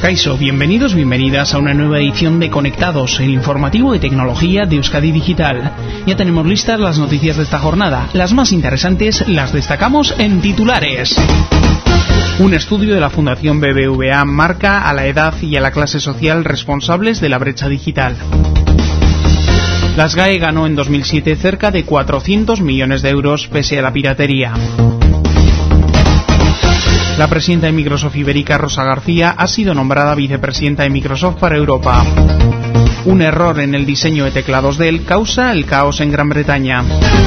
Kaixo, bienvenidos, bienvenidas a una nueva edición de Conectados, el informativo de tecnología de Euskadi Digital. Ya tenemos listas las noticias de esta jornada. Las más interesantes las destacamos en titulares. Un estudio de la Fundación BBVA marca a la edad y a la clase social responsables de la brecha digital. La SGAE ganó en 2007 cerca de 400 millones de euros pese a la piratería. La presidenta de Microsoft Ibérica, Rosa García, ha sido nombrada vicepresidenta de Microsoft para Europa. Un error en el diseño de teclados Dell causa el caos en Gran Bretaña.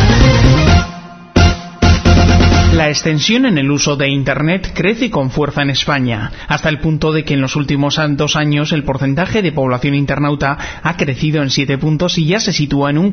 La extensión en el uso de Internet crece con fuerza en España, hasta el punto de que en los últimos 2 años el porcentaje de población internauta ha crecido en 7 puntos y ya se sitúa en un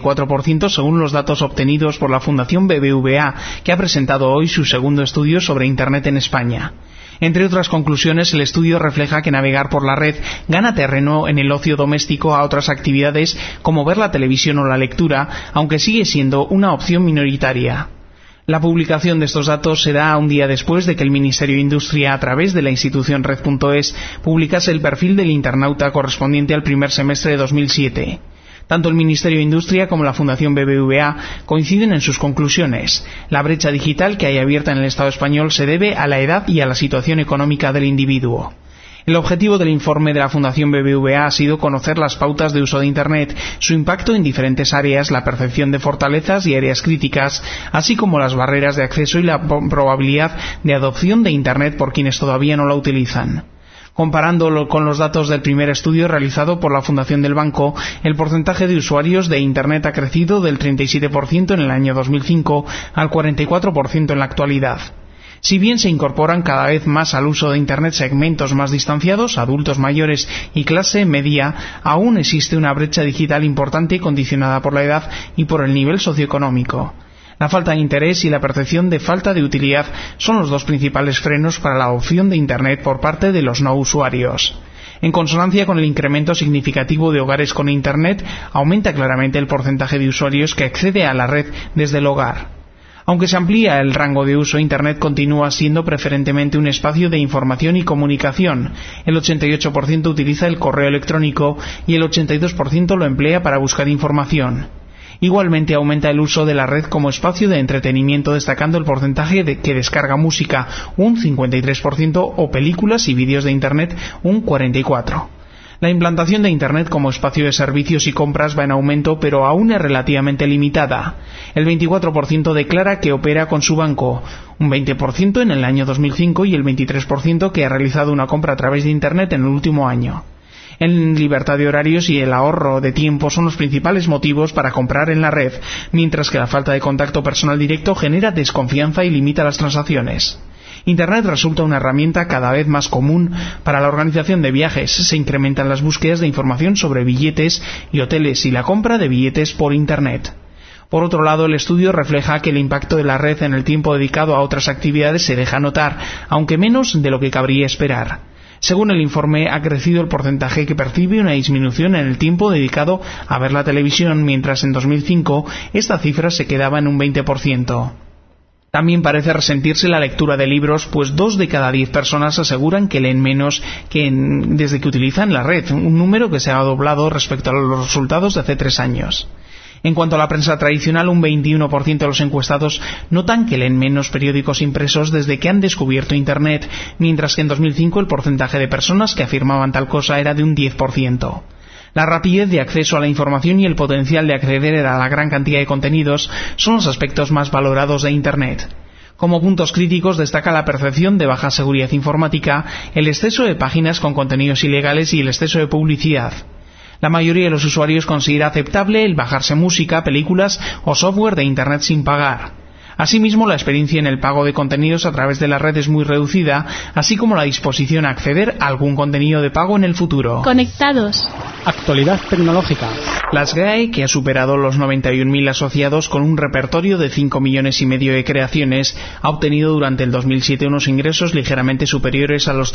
44% según los datos obtenidos por la Fundación BBVA, que ha presentado hoy su segundo estudio sobre Internet en España. Entre otras conclusiones, el estudio refleja que navegar por la red gana terreno en el ocio doméstico a otras actividades como ver la televisión o la lectura, aunque sigue siendo una opción minoritaria. La publicación de estos datos se da un día después de que el Ministerio de Industria, a través de la institución Red.es, publicase el perfil del internauta correspondiente al primer semestre de 2007. Tanto el Ministerio de Industria como la Fundación BBVA coinciden en sus conclusiones. La brecha digital que hay abierta en el Estado español se debe a la edad y a la situación económica del individuo. El objetivo del informe de la Fundación BBVA ha sido conocer las pautas de uso de Internet, su impacto en diferentes áreas, la percepción de fortalezas y áreas críticas, así como las barreras de acceso y la probabilidad de adopción de Internet por quienes todavía no la utilizan. Comparándolo con los datos del primer estudio realizado por la Fundación del Banco, el porcentaje de usuarios de Internet ha crecido del 37% en el año 2005 al 44% en la actualidad. Si bien se incorporan cada vez más al uso de Internet segmentos más distanciados, adultos mayores y clase media, aún existe una brecha digital importante condicionada por la edad y por el nivel socioeconómico. La falta de interés y la percepción de falta de utilidad son los dos principales frenos para la adopción de Internet por parte de los no usuarios. En consonancia con el incremento significativo de hogares con Internet, aumenta claramente el porcentaje de usuarios que accede a la red desde el hogar. Aunque se amplía el rango de uso, Internet continúa siendo preferentemente un espacio de información y comunicación. El 88% utiliza el correo electrónico y el 82% lo emplea para buscar información. Igualmente aumenta el uso de la red como espacio de entretenimiento, destacando el porcentaje que descarga música, un 53%, o películas y vídeos de Internet, un 44%. La implantación de Internet como espacio de servicios y compras va en aumento, pero aún es relativamente limitada. El 24% declara que opera con su banco, un 20% en el año 2005 y el 23% que ha realizado una compra a través de Internet en el último año. En libertad de horarios y el ahorro de tiempo son los principales motivos para comprar en la red, mientras que la falta de contacto personal directo genera desconfianza y limita las transacciones. Internet resulta una herramienta cada vez más común para la organización de viajes. Se incrementan las búsquedas de información sobre billetes y hoteles y la compra de billetes por Internet. Por otro lado, el estudio refleja que el impacto de la red en el tiempo dedicado a otras actividades se deja notar, aunque menos de lo que cabría esperar. Según el informe, ha crecido el porcentaje que percibe una disminución en el tiempo dedicado a ver la televisión, mientras en 2005 esta cifra se quedaba en un 20%. También parece resentirse la lectura de libros, pues 2 de cada 10 personas aseguran que leen menos desde que utilizan la red, un número que se ha doblado respecto a los resultados de hace 3 años. En cuanto a la prensa tradicional, un 21% de los encuestados notan que leen menos periódicos impresos desde que han descubierto Internet, mientras que en 2005 el porcentaje de personas que afirmaban tal cosa era de un 10%. La rapidez de acceso a la información y el potencial de acceder a la gran cantidad de contenidos son los aspectos más valorados de Internet. Como puntos críticos destaca la percepción de baja seguridad informática, el exceso de páginas con contenidos ilegales y el exceso de publicidad. La mayoría de los usuarios considera aceptable el bajarse música, películas o software de Internet sin pagar. Asimismo, la experiencia en el pago de contenidos a través de la red es muy reducida, así como la disposición a acceder a algún contenido de pago en el futuro. Conectados. Actualidad tecnológica. La SGAE, que ha superado los 91.000 asociados con un repertorio de 5,5 millones de creaciones, ha obtenido durante el 2007 unos ingresos ligeramente superiores a los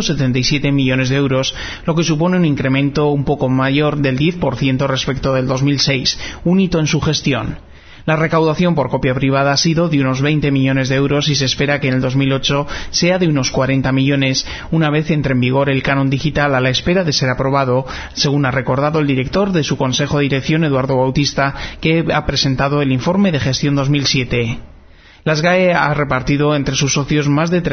377 millones de euros, lo que supone un incremento un poco mayor del 10% respecto del 2006, un hito en su gestión. La recaudación por copia privada ha sido de unos 20 millones de euros y se espera que en el 2008 sea de unos 40 millones, una vez entre en vigor el canon digital a la espera de ser aprobado, según ha recordado el director de su Consejo de Dirección, Eduardo Bautista, que ha presentado el informe de gestión 2007. La SGAE ha repartido entre sus socios más de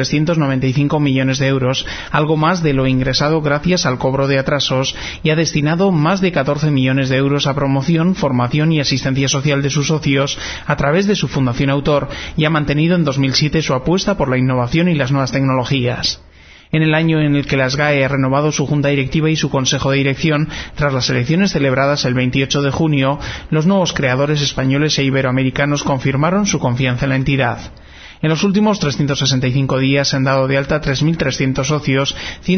395 millones de euros, algo más de lo ingresado gracias al cobro de atrasos, y ha destinado más de 14 millones de euros a promoción, formación y asistencia social de sus socios a través de su Fundación Autor, y ha mantenido en 2007 su apuesta por la innovación y las nuevas tecnologías. En el año en el que la SGAE ha renovado su junta directiva y su consejo de dirección, tras las elecciones celebradas el 28 de junio, los nuevos creadores españoles e iberoamericanos confirmaron su confianza en la entidad. En los últimos 365 días se han dado de alta 3.300 socios,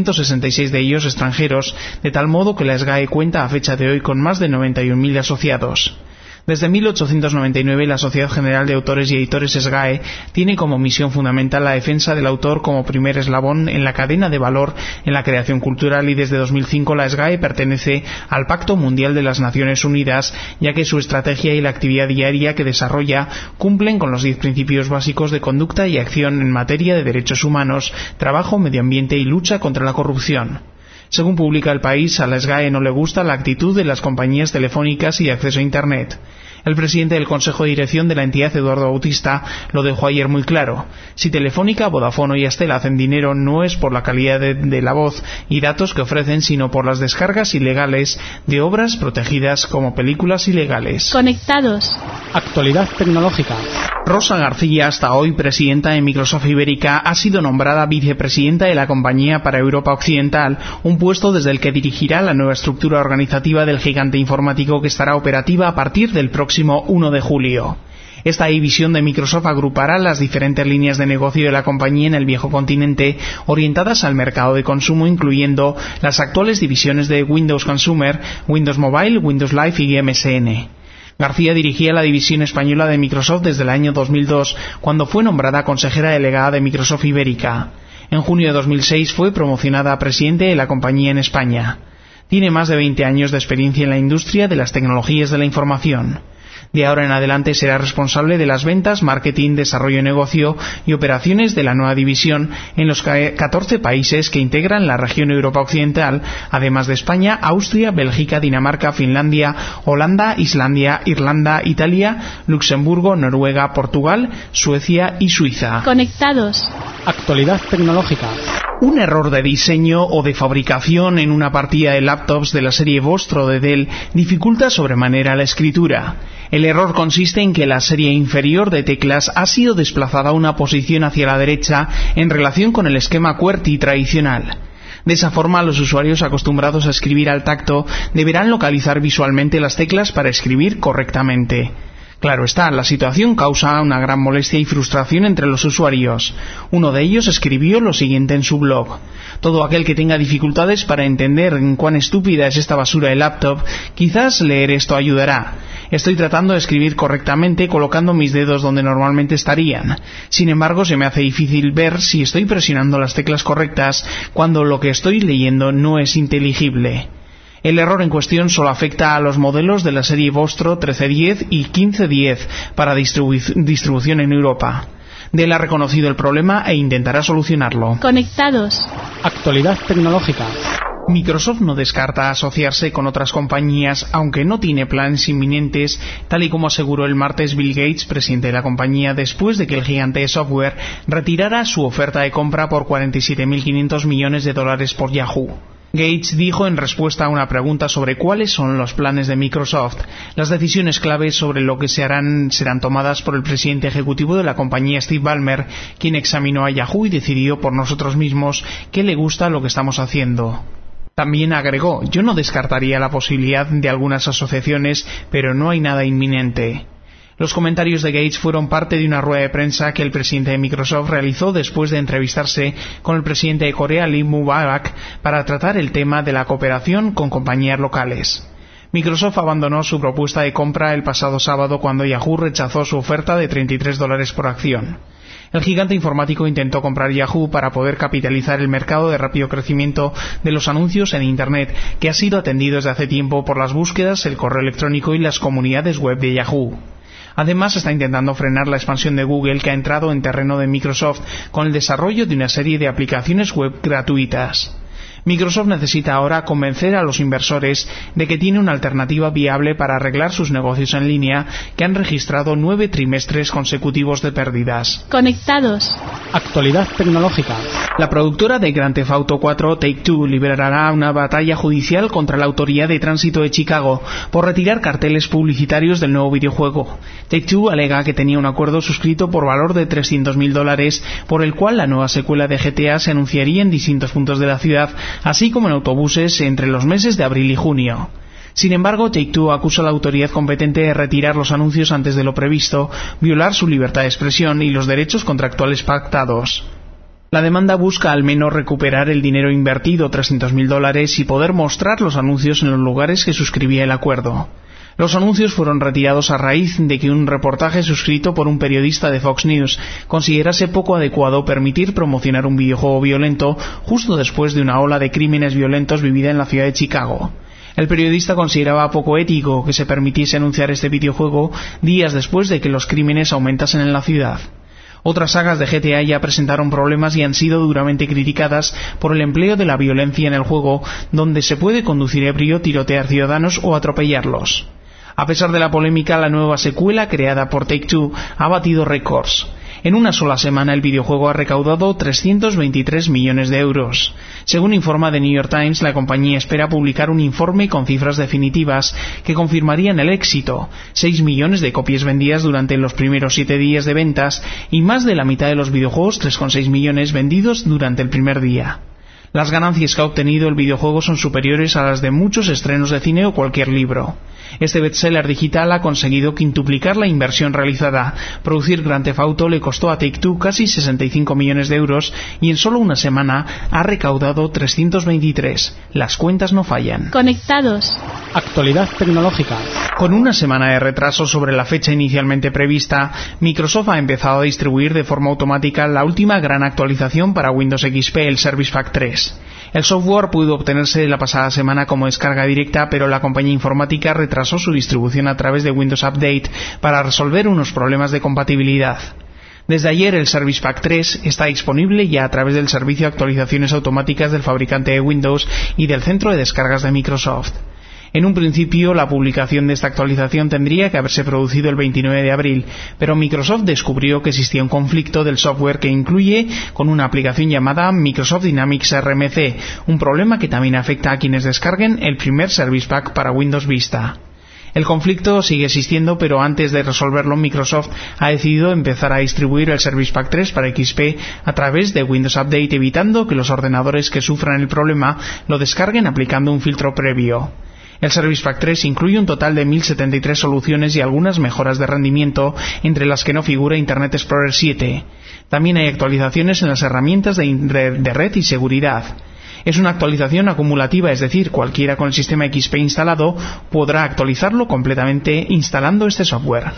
166 de ellos extranjeros, de tal modo que la SGAE cuenta a fecha de hoy con más de 91.000 asociados. Desde 1899, la Sociedad General de Autores y Editores SGAE tiene como misión fundamental la defensa del autor como primer eslabón en la cadena de valor en la creación cultural, y desde 2005 la SGAE pertenece al Pacto Mundial de las Naciones Unidas, ya que su estrategia y la actividad diaria que desarrolla cumplen con los 10 principios básicos de conducta y acción en materia de derechos humanos, trabajo, medio ambiente y lucha contra la corrupción. Según publica El País, a la SGAE no le gusta la actitud de las compañías telefónicas y de acceso a Internet. El presidente del Consejo de Dirección de la entidad, Eduardo Bautista, lo dejó ayer muy claro. Si Telefónica, Vodafone y Yastel hacen dinero, no es por la calidad de la voz y datos que ofrecen, sino por las descargas ilegales de obras protegidas como películas ilegales. Conectados. Actualidad tecnológica. Rosa García, hasta hoy presidenta de Microsoft Ibérica, ha sido nombrada vicepresidenta de la compañía para Europa Occidental, un puesto desde el que dirigirá la nueva estructura organizativa del gigante informático, que estará operativa a partir del próximo 1 de julio. Esta división de Microsoft agrupará las diferentes líneas de negocio de la compañía en el viejo continente, orientadas al mercado de consumo, incluyendo las actuales divisiones de Windows Consumer, Windows Mobile, Windows Live y MSN. García dirigía la división española de Microsoft desde el año 2002, cuando fue nombrada consejera delegada de Microsoft Ibérica. En junio de 2006 fue promocionada a presidente de la compañía en España. Tiene más de 20 años de experiencia en la industria de las tecnologías de la información. De ahora en adelante será responsable de las ventas, marketing, desarrollo de negocio y operaciones de la nueva división en los 14 países que integran la región Europa Occidental, además de España, Austria, Bélgica, Dinamarca, Finlandia, Holanda, Islandia, Irlanda, Italia, Luxemburgo, Noruega, Portugal, Suecia y Suiza. Conectados. Actualidad tecnológica. Un error de diseño o de fabricación en una partida de laptops de la serie Vostro de Dell dificulta sobremanera la escritura. El error consiste en que la serie inferior de teclas ha sido desplazada a una posición hacia la derecha en relación con el esquema QWERTY tradicional. De esa forma, los usuarios acostumbrados a escribir al tacto deberán localizar visualmente las teclas para escribir correctamente. Claro está, la situación causa una gran molestia y frustración entre los usuarios. Uno de ellos escribió lo siguiente en su blog: todo aquel que tenga dificultades para entender en cuán estúpida es esta basura de laptop, quizás leer esto ayudará. Estoy tratando de escribir correctamente colocando mis dedos donde normalmente estarían. Sin embargo, se me hace difícil ver si estoy presionando las teclas correctas cuando lo que estoy leyendo no es inteligible. El error en cuestión solo afecta a los modelos de la serie Vostro 1310 y 1510 para distribución en Europa. Dell ha reconocido el problema e intentará solucionarlo. Conectados. Actualidad tecnológica. Microsoft no descarta asociarse con otras compañías, aunque no tiene planes inminentes, tal y como aseguró el martes Bill Gates, presidente de la compañía, después de que el gigante de software retirara su oferta de compra por $47.500 millones por Yahoo. Gates dijo en respuesta a una pregunta sobre cuáles son los planes de Microsoft: las decisiones claves sobre lo que se harán serán tomadas por el presidente ejecutivo de la compañía, Steve Ballmer, quien examinó a Yahoo y decidió por nosotros mismos que le gusta lo que estamos haciendo. También agregó: yo no descartaría la posibilidad de algunas asociaciones, pero no hay nada inminente. Los comentarios de Gates fueron parte de una rueda de prensa que el presidente de Microsoft realizó después de entrevistarse con el presidente de Corea, Lee Moo-barak, para tratar el tema de la cooperación con compañías locales. Microsoft abandonó su propuesta de compra el pasado sábado cuando Yahoo rechazó su oferta de $33 por acción. El gigante informático intentó comprar Yahoo para poder capitalizar el mercado de rápido crecimiento de los anuncios en Internet, que ha sido atendido desde hace tiempo por las búsquedas, el correo electrónico y las comunidades web de Yahoo. Además, está intentando frenar la expansión de Google, que ha entrado en terreno de Microsoft con el desarrollo de una serie de aplicaciones web gratuitas. Microsoft necesita ahora convencer a los inversores de que tiene una alternativa viable para arreglar sus negocios en línea, que han registrado 9 trimestres consecutivos de pérdidas. Conectados. Actualidad tecnológica. La productora de Grand Theft Auto 4, Take-Two, librará una batalla judicial contra la Autoridad de Tránsito de Chicago por retirar carteles publicitarios del nuevo videojuego. Take-Two alega que tenía un acuerdo suscrito por valor de $300.000, por el cual la nueva secuela de GTA se anunciaría en distintos puntos de la ciudad, así como en autobuses entre los meses de abril y junio. Sin embargo, Take-Two acusa a la autoridad competente de retirar los anuncios antes de lo previsto, violar su libertad de expresión y los derechos contractuales pactados. La demanda busca al menos recuperar el dinero invertido, $300.000, y poder mostrar los anuncios en los lugares que suscribía el acuerdo. Los anuncios fueron retirados a raíz de que un reportaje suscrito por un periodista de Fox News considerase poco adecuado permitir promocionar un videojuego violento justo después de una ola de crímenes violentos vivida en la ciudad de Chicago. El periodista consideraba poco ético que se permitiese anunciar este videojuego días después de que los crímenes aumentasen en la ciudad. Otras sagas de GTA ya presentaron problemas y han sido duramente criticadas por el empleo de la violencia en el juego, donde se puede conducir ebrio, tirotear ciudadanos o atropellarlos. A pesar de la polémica, la nueva secuela creada por Take-Two ha batido récords. En una sola semana el videojuego ha recaudado 323 millones de euros. Según informa The New York Times, la compañía espera publicar un informe con cifras definitivas que confirmarían el éxito: 6 millones de copias vendidas durante los primeros 7 días de ventas y más de la mitad de los videojuegos, 3,6 millones, vendidos durante el primer día. Las ganancias que ha obtenido el videojuego son superiores a las de muchos estrenos de cine o cualquier libro. Este bestseller digital ha conseguido quintuplicar la inversión realizada. Producir Grand Theft Auto le costó a Take-Two casi 65 millones de euros y en solo una semana ha recaudado 323. Las cuentas no fallan. Conectados. Actualidad tecnológica. Con una semana de retraso sobre la fecha inicialmente prevista, Microsoft ha empezado a distribuir de forma automática la última gran actualización para Windows XP, el Service Pack 3. El software pudo obtenerse la pasada semana como descarga directa, pero la compañía informática retrasó su distribución a través de Windows Update para resolver unos problemas de compatibilidad. Desde ayer el Service Pack 3 está disponible ya a través del servicio de actualizaciones automáticas del fabricante de Windows y del centro de descargas de Microsoft. En un principio, la publicación de esta actualización tendría que haberse producido el 29 de abril, pero Microsoft descubrió que existía un conflicto del software que incluye con una aplicación llamada Microsoft Dynamics RMC, un problema que también afecta a quienes descarguen el primer Service Pack para Windows Vista. El conflicto sigue existiendo, pero antes de resolverlo, Microsoft ha decidido empezar a distribuir el Service Pack 3 para XP a través de Windows Update, evitando que los ordenadores que sufran el problema lo descarguen aplicando un filtro previo. El Service Pack 3 incluye un total de 1073 soluciones y algunas mejoras de rendimiento, entre las que no figura Internet Explorer 7. También hay actualizaciones en las herramientas de red y seguridad. Es una actualización acumulativa, es decir, cualquiera con el sistema XP instalado podrá actualizarlo completamente instalando este software.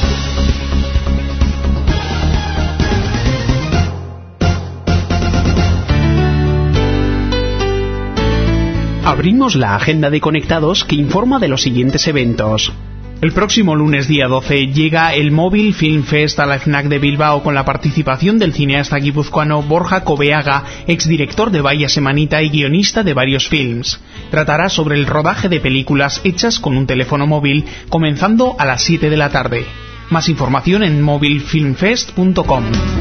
Abrimos la agenda de Conectados que informa de los siguientes eventos. El próximo lunes día 12 llega el Mobile Film Fest a la FNAC de Bilbao con la participación del cineasta guipuzcoano Borja Cobeaga, exdirector de Vaya Semanita y guionista de varios films. Tratará sobre el rodaje de películas hechas con un teléfono móvil, comenzando a las 7 de la tarde. Más información en mobilefilmfest.com.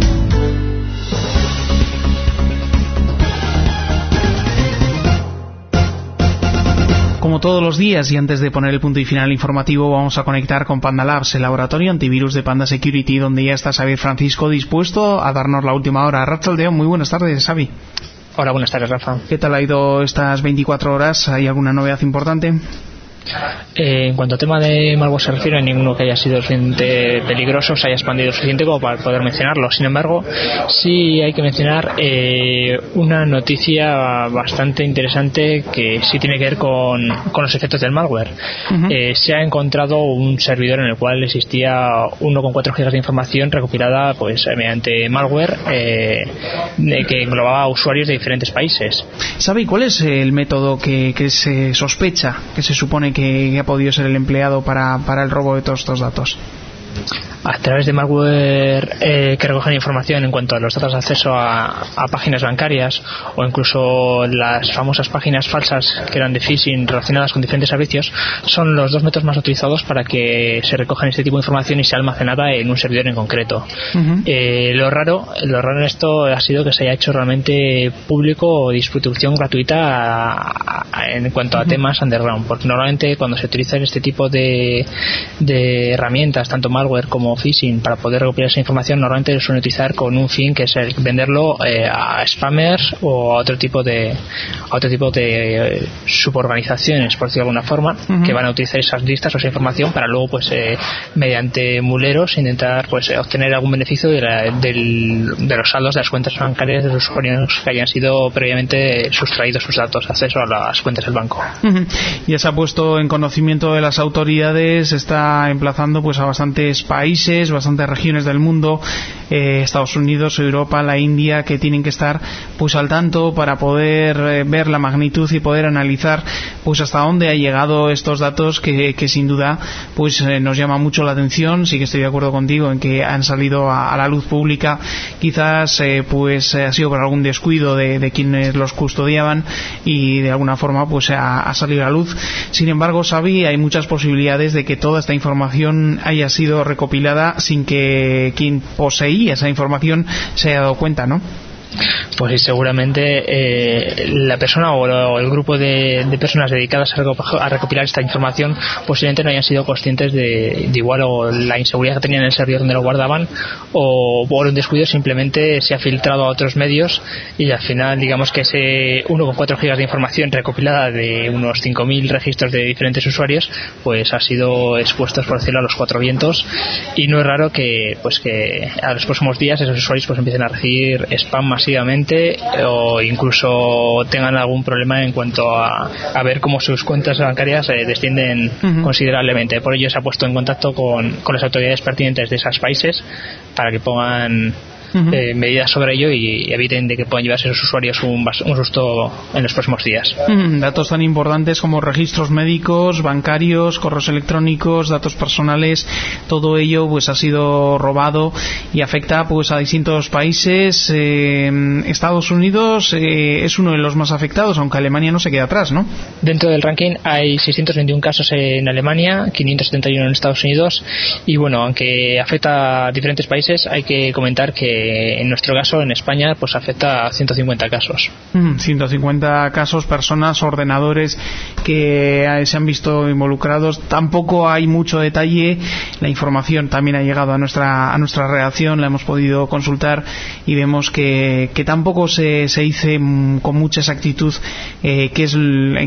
Como todos los días y antes de poner el punto y final informativo, vamos a conectar con Panda Labs, el laboratorio antivirus de Panda Security, donde ya está Xavier Francisco dispuesto a darnos la última hora. Arratsaldeon, muy buenas tardes, Xavi. Hola, buenas tardes, Rafa. ¿Qué tal ha ido estas 24 horas? ¿Hay alguna novedad importante? En cuanto a tema de malware se refiere, ninguno que haya sido suficientemente peligroso se haya expandido suficiente como para poder mencionarlo. Sin embargo, sí hay que mencionar una noticia bastante interesante que sí tiene que ver con los efectos del malware. Se ha encontrado un servidor en el cual existía 1,4 GB de información recopilada pues mediante malware que englobaba usuarios de diferentes países. ¿Sabe cuál es el método que se sospecha, que se supone que ha podido ser el empleado para el robo de todos estos datos? A través de malware que recogen información en cuanto a los datos de acceso a páginas bancarias, o incluso las famosas páginas falsas que eran de phishing relacionadas con diferentes servicios, son los dos métodos más utilizados para que se recojan este tipo de información y sea almacenada en un servidor en concreto. Lo raro en esto ha sido que se haya hecho realmente público o distribución gratuita en cuanto a temas underground, porque normalmente cuando se utilizan este tipo de herramientas, tanto malware como phishing, para poder recopilar esa información, normalmente lo suelen utilizar con un fin que es el venderlo a spammers o a otro tipo de suborganizaciones, por decirlo de alguna forma, que van a utilizar esas listas o esa información para luego, pues mediante muleros, intentar pues obtener algún beneficio de los saldos de las cuentas bancarias de los usuarios que hayan sido previamente sustraídos sus datos de acceso a las cuentas del banco. Ya se ha puesto en conocimiento de las autoridades, está emplazando pues a bastantes países, bastantes regiones del mundo, Estados Unidos, Europa, la India, que tienen que estar pues al tanto para poder ver la magnitud y poder analizar pues hasta dónde ha llegado estos datos que sin duda pues nos llama mucho la atención. Sí que estoy de acuerdo contigo en que han salido a la luz pública, quizás pues ha sido por algún descuido de quienes los custodiaban y de alguna forma pues ha salido a la luz. Sin embargo, Xavi, hay muchas posibilidades de que toda esta información haya sido recopilada sin que quien poseía esa información se haya dado cuenta, ¿no? Pues sí, seguramente la persona o el grupo de personas dedicadas a recopilar esta información posiblemente no hayan sido conscientes de igual o la inseguridad que tenían en el servidor donde lo guardaban, o por un descuido simplemente se ha filtrado a otros medios y al final digamos que ese 1,4 gigas de información recopilada de unos 5.000 registros de diferentes usuarios pues ha sido expuestos, por decirlo, a los cuatro vientos, y no es raro que a los próximos días esos usuarios pues empiecen a recibir spam masivamente o incluso tengan algún problema en cuanto a ver cómo sus cuentas bancarias descienden considerablemente. Por ello se ha puesto en contacto con las autoridades pertinentes de esos países para que pongan medidas sobre ello y eviten de que puedan llevarse a esos usuarios un susto en los próximos días. Datos tan importantes como registros médicos, bancarios, correos electrónicos, datos personales, todo ello pues ha sido robado y afecta pues a distintos países. Estados Unidos es uno de los más afectados, aunque Alemania no se queda atrás, ¿no? Dentro del ranking hay 621 casos en Alemania, 571 en Estados Unidos, y bueno, aunque afecta a diferentes países, hay que comentar que en nuestro caso, en España, pues afecta a 150 casos. 150 casos, personas, ordenadores que se han visto involucrados. Tampoco hay mucho detalle. La información también ha llegado a nuestra redacción, la hemos podido consultar y vemos que tampoco se dice con mucha exactitud qué es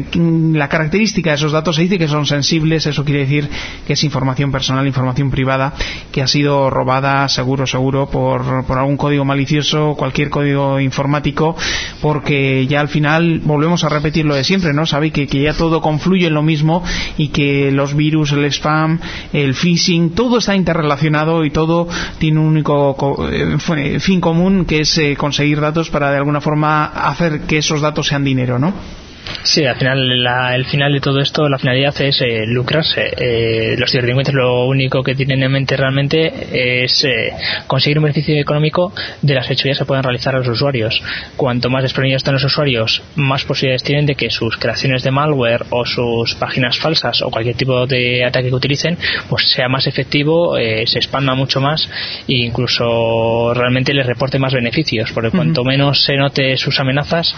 la característica de esos datos. Se dice que son sensibles, eso quiere decir que es información personal, información privada, que ha sido robada seguro por algún código malicioso, cualquier código informático, porque ya al final volvemos a repetir lo de siempre, ¿no? Sabe que ya todo confluye en lo mismo y que los virus, el spam, el phishing, todo está interrelacionado y todo tiene un único fin común, que es conseguir datos para de alguna forma hacer que esos datos sean dinero, ¿no? Sí, al final el final de todo esto, la finalidad es lucrarse. Los ciberdelincuentes lo único que tienen en mente realmente es conseguir un beneficio económico de las fechorías que puedan realizar los usuarios. Cuanto más desprevenidos están los usuarios, más posibilidades tienen de que sus creaciones de malware o sus páginas falsas o cualquier tipo de ataque que utilicen pues sea más efectivo, se expanda mucho más e incluso realmente les reporte más beneficios, porque cuanto menos se note sus amenazas,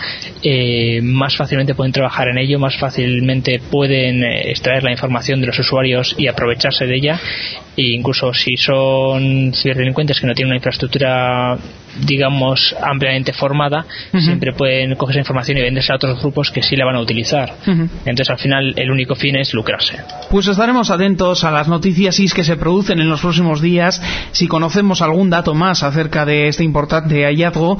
más fácilmente pueden trabajar en ello, más fácilmente pueden extraer la información de los usuarios y aprovecharse de ella. E incluso si son ciberdelincuentes que no tienen una infraestructura, digamos, ampliamente formada, siempre pueden coger esa información y venderse a otros grupos que sí la van a utilizar. Entonces al final el único fin es lucrarse. Pues estaremos atentos a las noticias que se producen en los próximos días, si conocemos algún dato más acerca de este importante hallazgo,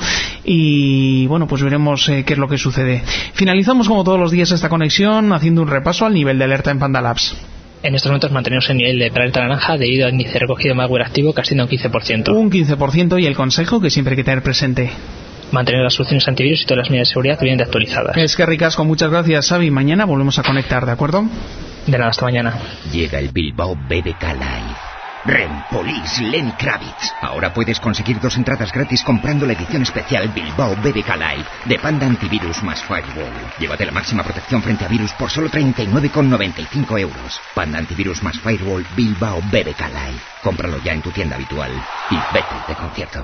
y bueno, pues veremos qué es lo que sucede. Finalizamos como todos los días esta conexión haciendo un repaso al nivel de alerta en Panda Labs. En estos momentos mantenemos el nivel de alerta naranja debido al índice recogido de malware activo, que asciende a un 15%. Un 15%, y el consejo que siempre hay que tener presente: mantener las soluciones antivirus y todas las medidas de seguridad bien actualizadas. Es que ricasco, muchas gracias, Xavi. Mañana volvemos a conectar, ¿de acuerdo? De nada, hasta mañana. Llega el Bilbao BBK Live. Rempolis, Lenny Kravitz. Ahora puedes conseguir 2 entradas gratis comprando la edición especial Bilbao BBK Live de Panda Antivirus más Firewall. Llévate la máxima protección frente a virus por solo 39,95 euros. Panda Antivirus más Firewall Bilbao BBK Live. Cómpralo ya en tu tienda habitual y vete de concierto.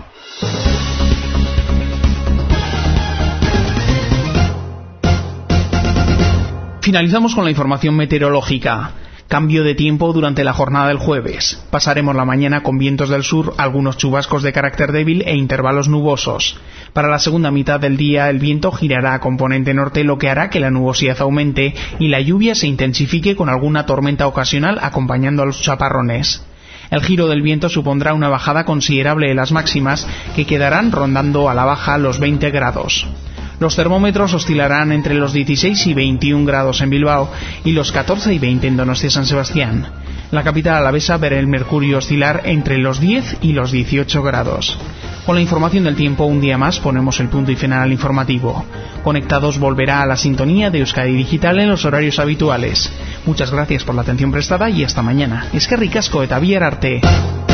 Finalizamos con la información meteorológica. Cambio de tiempo durante la jornada del jueves. Pasaremos la mañana con vientos del sur, algunos chubascos de carácter débil e intervalos nubosos. Para la segunda mitad del día el viento girará a componente norte, lo que hará que la nubosidad aumente y la lluvia se intensifique con alguna tormenta ocasional acompañando a los chaparrones. El giro del viento supondrá una bajada considerable de las máximas, que quedarán rondando a la baja los 20 grados. Los termómetros oscilarán entre los 16 y 21 grados en Bilbao y los 14 y 20 en Donostia San Sebastián. La capital alavesa verá el mercurio oscilar entre los 10 y los 18 grados. Con la información del tiempo, un día más ponemos el punto y final al informativo. Conectados volverá a la sintonía de Euskadi Digital en los horarios habituales. Muchas gracias por la atención prestada y hasta mañana. Eskerrik asko eta bihar arte.